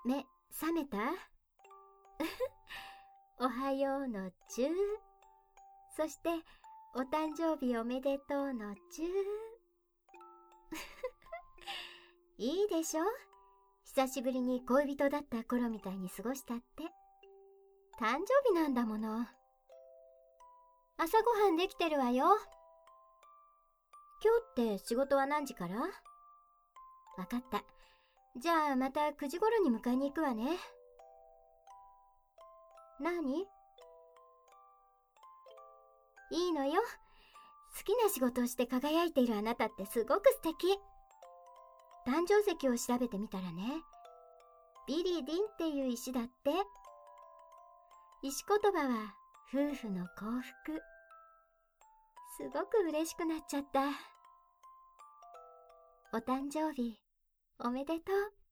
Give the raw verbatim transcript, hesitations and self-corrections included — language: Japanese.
目、覚めた？おはようのチュー。そして、お誕生日おめでとうのチュー。いいでしょ？久しぶりに恋人だった頃みたいに過ごしたって。誕生日なんだもの。朝ごはんできてるわよ。今日って仕事は何時から？わかった。じゃあまたくじ頃に迎えに行くわね。何？いいのよ。好きな仕事をして輝いているあなたってすごく素敵。誕生石を調べてみたらね、ビリディンっていう石だって。石言葉は夫婦の幸福。すごく嬉しくなっちゃった。お誕生日おめでとう。